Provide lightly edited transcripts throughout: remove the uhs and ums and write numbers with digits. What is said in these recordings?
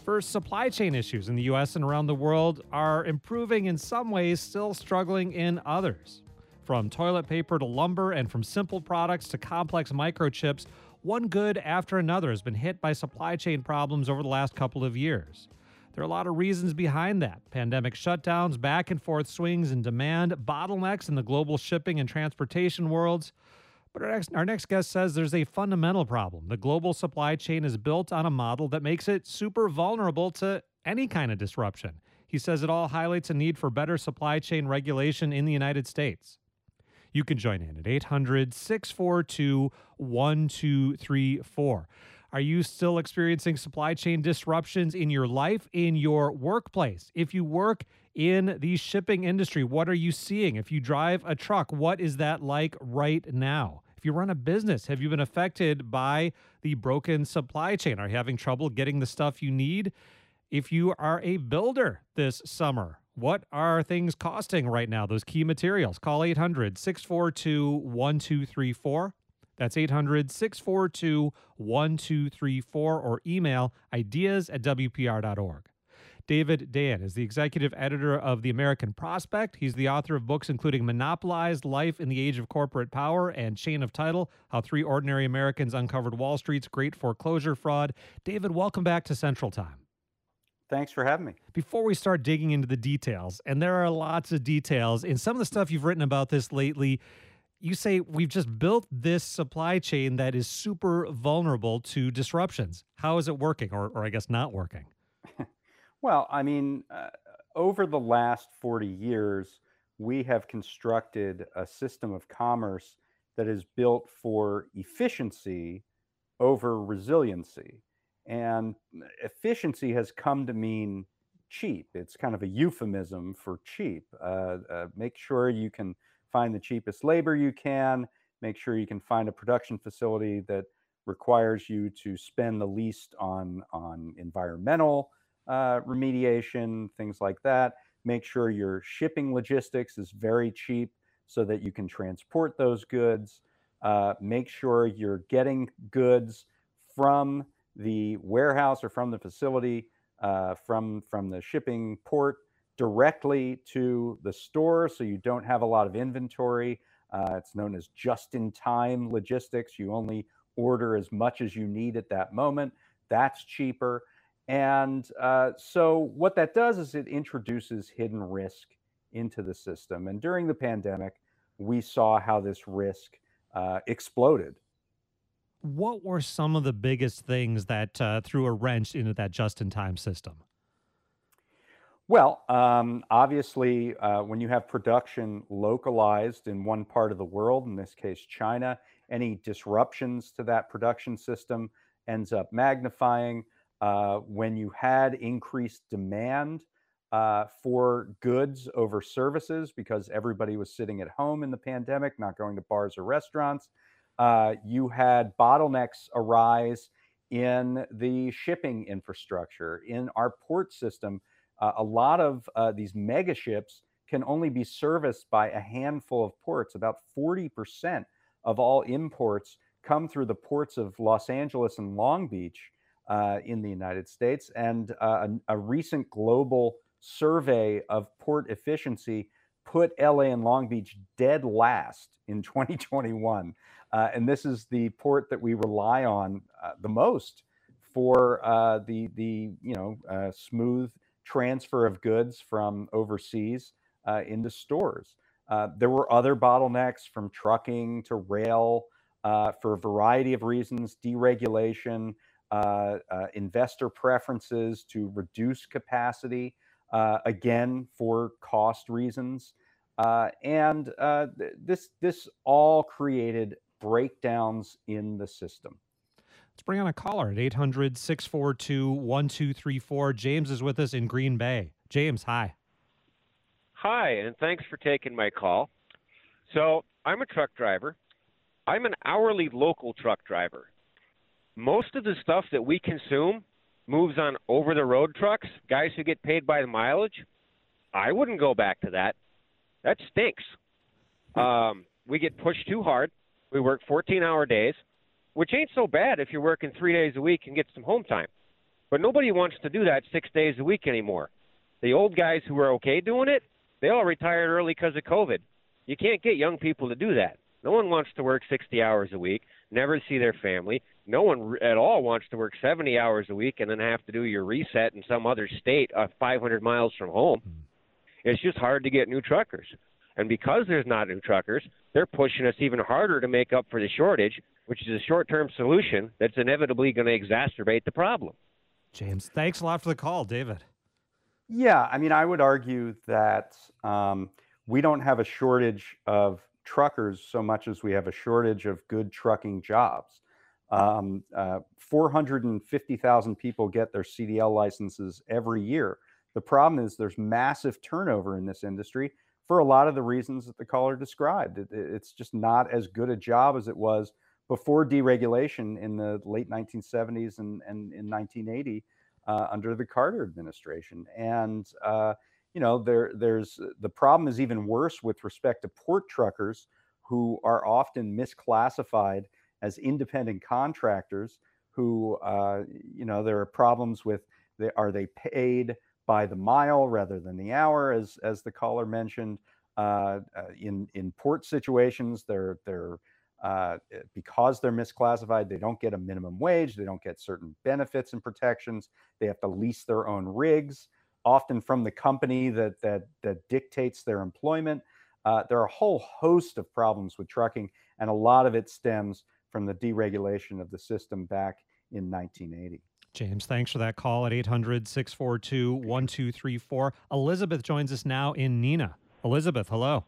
First, supply chain issues in the US and around the world are improving in some ways, still struggling in others. From toilet paper to lumber and from simple products to complex microchips, one good after another has been hit by supply chain problems over the last couple of years. There are a lot of reasons behind that. Pandemic shutdowns, back and forth swings in demand, bottlenecks in the global shipping and transportation worlds. But our next guest says there's a fundamental problem. The global supply chain is built on a model that makes it super vulnerable to any kind of disruption. He says it all highlights a need for better supply chain regulation in the United States. You can join in at 800-642-1234. Are you still experiencing supply chain disruptions in your life, in your workplace? If you work in the shipping industry, what are you seeing? If you drive a truck, what is that like right now? If you run a business, have you been affected by the broken supply chain? Are you having trouble getting the stuff you need? If you are a builder this summer, what are things costing right now? Those key materials. Call 800-642-1234. That's 800-642-1234 or email ideas@wpr.org. David Dayen is the executive editor of The American Prospect. He's the author of books including Monopolized: Life in the Age of Corporate Power and Chain of Title: How Three Ordinary Americans Uncovered Wall Street's Great Foreclosure Fraud. David, welcome back to Central Time. Thanks for having me. Before we start digging into the details, and there are lots of details in some of the stuff you've written about this lately, you say we've just built this supply chain that is super vulnerable to disruptions. How is it working, or I guess not working? Well, I mean, over the last 40 years, we have constructed a system of commerce that is built for efficiency over resiliency. And efficiency has come to mean cheap. It's kind of a euphemism for cheap. Make sure you can find the cheapest labor you can, make sure you can find a production facility that requires you to spend the least on environmental remediation, things like that. Make sure your shipping logistics is very cheap so that you can transport those goods. Make sure you're getting goods from the warehouse or from the facility, from the shipping port directly to the store so you don't have a lot of inventory. It's known as just-in-time logistics. You only order as much as you need at that moment. That's cheaper. And so what that does is it introduces hidden risk into the system. And during the pandemic, we saw how this risk exploded. What were some of the biggest things that threw a wrench into that just-in-time system? Well, obviously, when you have production localized in one part of the world, in this case, China, any disruptions to that production system ends up magnifying. When you had increased demand for goods over services because everybody was sitting at home in the pandemic, not going to bars or restaurants, you had bottlenecks arise in the shipping infrastructure, in our port system. A lot of these mega ships can only be serviced by a handful of ports. About 40% of all imports come through the ports of Los Angeles and Long Beach in the United States. And a recent global survey of port efficiency put LA and Long Beach dead last in 2021. And this is the port that we rely on the most for the smooth transfer of goods from overseas into stores. There were other bottlenecks from trucking to rail for a variety of reasons: deregulation, investor preferences to reduce capacity, again for cost reasons, and this all created breakdowns in the system. Let's bring on a caller at 800-642-1234. James is with us in Green Bay. James, hi. Hi, and thanks for taking my call. So I'm a truck driver. I'm an hourly local truck driver. Most of the stuff that we consume moves on over-the-road trucks, guys who get paid by the mileage. I wouldn't go back to that. That stinks. We get pushed too hard. We work 14-hour days, which ain't so bad if you're working 3 days a week and get some home time. But nobody wants to do that 6 days a week anymore. The old guys who were okay doing it, they all retired early because of COVID. You can't get young people to do that. No one wants to work 60 hours a week, never see their family. No one at all wants to work 70 hours a week and then have to do your reset in some other state 500 miles from home. It's just hard to get new truckers. And because there's not new truckers, they're pushing us even harder to make up for the shortage, which is a short-term solution that's inevitably going to exacerbate the problem. James, thanks a lot for the call, David. Yeah, I mean, I would argue that we don't have a shortage of truckers so much as we have a shortage of good trucking jobs. 450,000 people get their CDL licenses every year. The problem is there's massive turnover in this industry for a lot of the reasons that the caller described. It's just not as good a job as it was before deregulation in the late 1970s and in 1980 under the Carter administration. And there's the problem is even worse with respect to port truckers who are often misclassified as independent contractors who, there are problems with, are they paid by the mile rather than the hour, as the caller mentioned. In port situations, they're because they're misclassified, they don't get a minimum wage, they don't get certain benefits and protections. They have to lease their own rigs, often from the company that dictates their employment. There are a whole host of problems with trucking, and a lot of it stems from the deregulation of the system back in 1980. James, thanks for that call at 800-642-1234. Elizabeth joins us now in Neenah. Elizabeth, hello.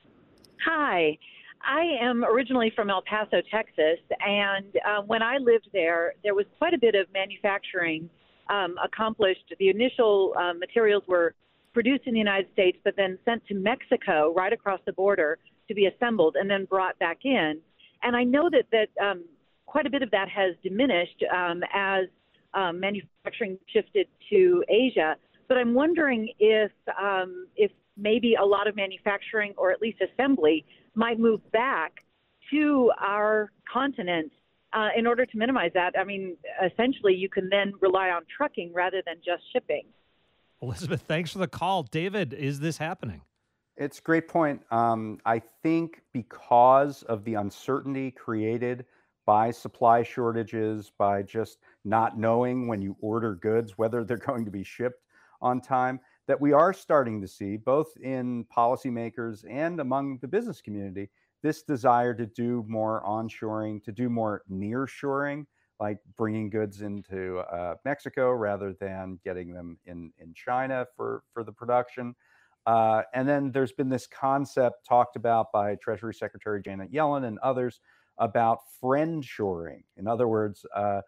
Hi. I am originally from El Paso, Texas, and when I lived there, there was quite a bit of manufacturing accomplished. The initial materials were produced in the United States, but then sent to Mexico right across the border to be assembled and then brought back in. And I know that quite a bit of that has diminished as manufacturing shifted to Asia. But I'm wondering if maybe a lot of manufacturing, or at least assembly, might move back to our continent in order to minimize that. I mean, essentially, you can then rely on trucking rather than just shipping. Elizabeth, thanks for the call. David, is this happening? It's a great point. I think because of the uncertainty created by supply shortages, by just not knowing when you order goods whether they're going to be shipped on time, that we are starting to see, both in policymakers and among the business community, this desire to do more onshoring, to do more nearshoring, like bringing goods into Mexico rather than getting them in China for the production. And then there's been this concept talked about by Treasury Secretary Janet Yellen and others about friendshoring. In other words,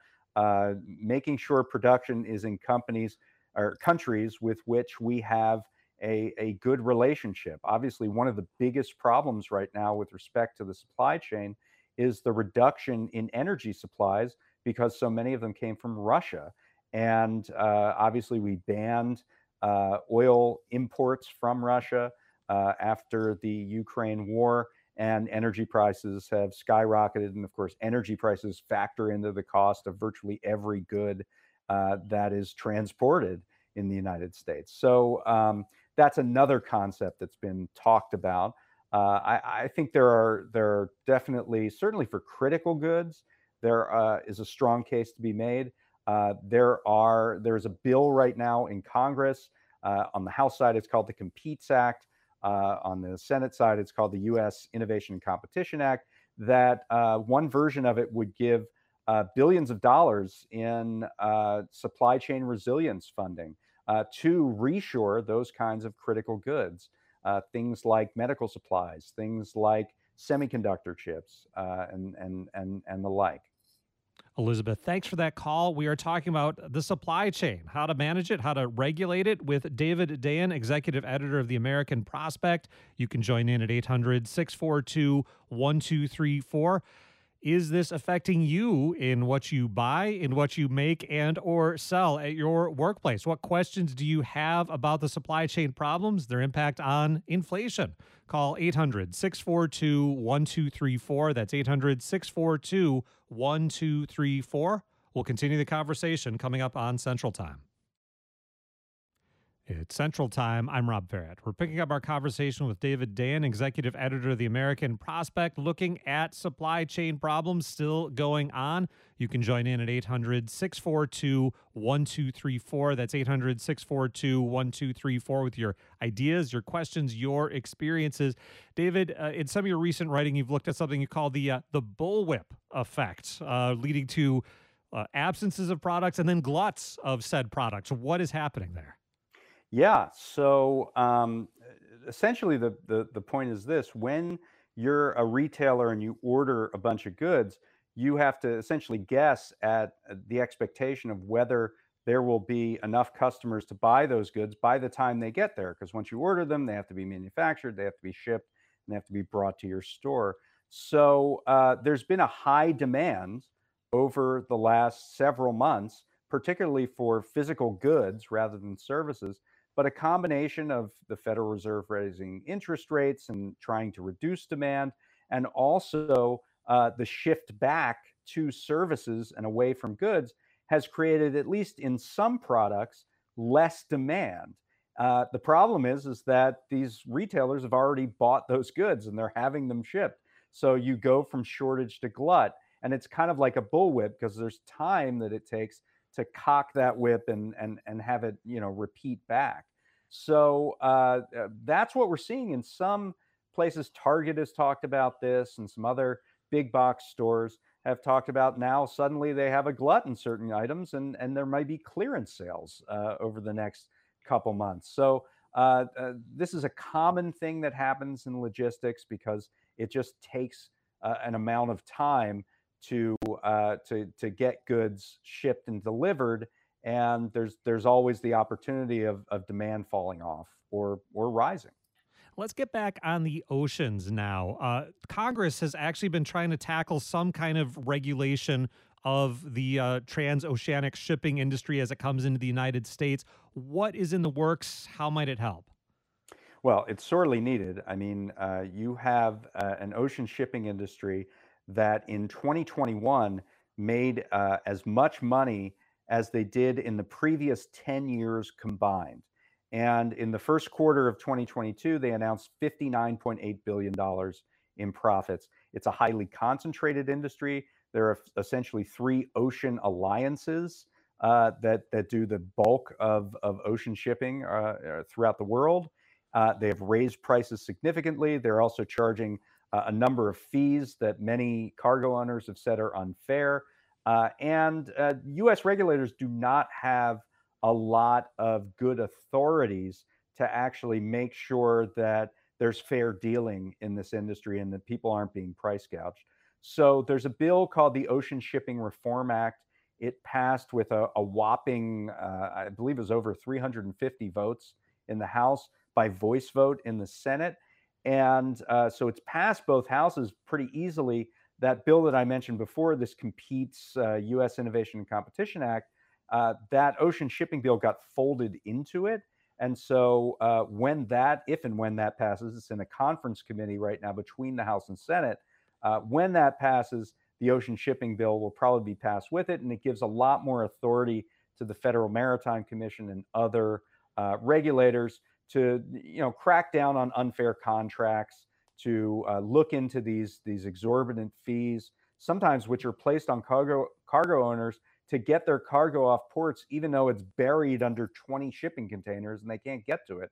making sure production is in companies or countries with which we have a good relationship. Obviously, one of the biggest problems right now with respect to the supply chain is the reduction in energy supplies because so many of them came from Russia. And obviously, we banned oil imports from Russia after the Ukraine war, and energy prices have skyrocketed. And of course, energy prices factor into the cost of virtually every good that is transported in the United States. So that's another concept that's been talked about. I think there are definitely, certainly for critical goods, there is a strong case to be made. There's a bill right now in Congress. On the House side, it's called the Competes Act. On the Senate side, it's called the U.S. Innovation and Competition Act. That one version of it would give billions of dollars in supply chain resilience funding to reshore those kinds of critical goods, things like medical supplies, things like semiconductor chips, and the like. Elizabeth, thanks for that call. We are talking about the supply chain, how to manage it, how to regulate it with David Dayen, executive editor of the American Prospect. You can join in at 800-642-1234. Is this affecting you in what you buy, in what you make and or sell at your workplace? What questions do you have about the supply chain problems, their impact on inflation? Call 800-642-1234. That's 800-642-1234. We'll continue the conversation coming up on Central Time. It's Central Time. I'm Rob Farrett. We're picking up our conversation with David Dayen, executive editor of the American Prospect, looking at supply chain problems still going on. You can join in at 800-642-1234. That's 800-642-1234 with your ideas, your questions, your experiences. David, in some of your recent writing, you've looked at something you call the bullwhip effect, leading to absences of products and then gluts of said products. What is happening there? Yeah. So essentially, the point is this: when you're a retailer and you order a bunch of goods, you have to essentially guess at the expectation of whether there will be enough customers to buy those goods by the time they get there. Because once you order them, they have to be manufactured, they have to be shipped, and they have to be brought to your store. So there's been a high demand over the last several months, particularly for physical goods rather than services, but a combination of the Federal Reserve raising interest rates and trying to reduce demand, and also the shift back to services and away from goods has created, at least in some products, less demand. The problem is that these retailers have already bought those goods and they're having them shipped. So you go from shortage to glut, and it's kind of like a bullwhip because there's time that it takes to cock that whip and have it repeat back. So that's what we're seeing in some places. Target has talked about this, and some other big box stores have talked about now suddenly they have a glut in certain items, and there might be clearance sales over the next couple months. So this is a common thing that happens in logistics because it just takes an amount of time to get goods shipped and delivered, and there's always the opportunity of demand falling off or rising. Let's get back on the oceans now. Congress has actually been trying to tackle some kind of regulation of the transoceanic shipping industry as it comes into the United States. What is in the works? How might it help? Well, it's sorely needed. I mean, you have an ocean shipping industry that in 2021 made as much money as they did in the previous 10 years combined. And in the first quarter of 2022, they announced $59.8 billion in profits. It's a highly concentrated industry. There are essentially three ocean alliances that do the bulk of ocean shipping throughout the world. They have raised prices significantly. They're also charging a number of fees that many cargo owners have said are unfair. And US regulators do not have a lot of good authorities to actually make sure that there's fair dealing in this industry and that people aren't being price gouged. So there's a bill called the Ocean Shipping Reform Act. It passed with a whopping, I believe it was over 350 votes in the House, by voice vote in the Senate. And so it's passed both houses pretty easily. That bill that I mentioned before, this Competes U.S. Innovation and Competition Act, that ocean shipping bill got folded into it. And so if and when that passes, it's in a conference committee right now between the House and Senate. When that passes, the ocean shipping bill will probably be passed with it, and it gives a lot more authority to the Federal Maritime Commission and other regulators to crack down on unfair contracts, to look into these exorbitant fees, sometimes which are placed on cargo owners to get their cargo off ports, even though it's buried under 20 shipping containers and they can't get to it.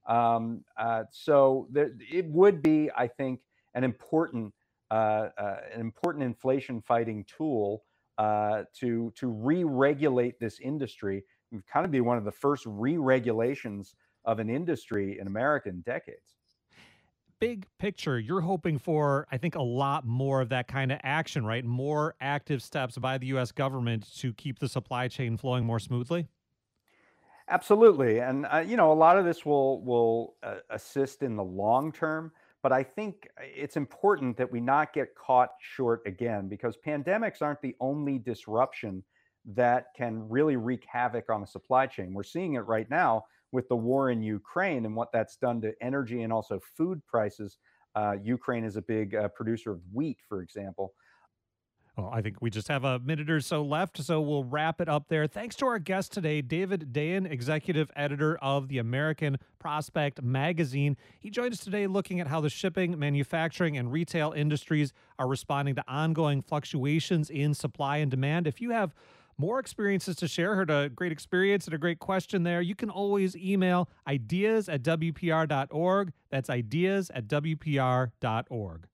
So it would be, I think, an important inflation fighting tool to re-regulate this industry. It would kind of be one of the first re-regulations of an industry in America in decades. Big picture, you're hoping for, I think, a lot more of that kind of action, right? More active steps by the U.S. government to keep the supply chain flowing more smoothly? Absolutely. And, a lot of this will assist in the long term. But I think it's important that we not get caught short again, because pandemics aren't the only disruption that can really wreak havoc on the supply chain. We're seeing it right now with the war in Ukraine and what that's done to energy and also food prices. Ukraine is a big producer of wheat, for example. Well, I think we just have a minute or so left, so we'll wrap it up there. Thanks to our guest today, David Dayen, executive editor of the American Prospect magazine. He joined us today looking at how the shipping, manufacturing, and retail industries are responding to ongoing fluctuations in supply and demand. If you have more experiences to share, heard a great experience and a great question there, you can always email ideas@wpr.org. That's ideas@wpr.org.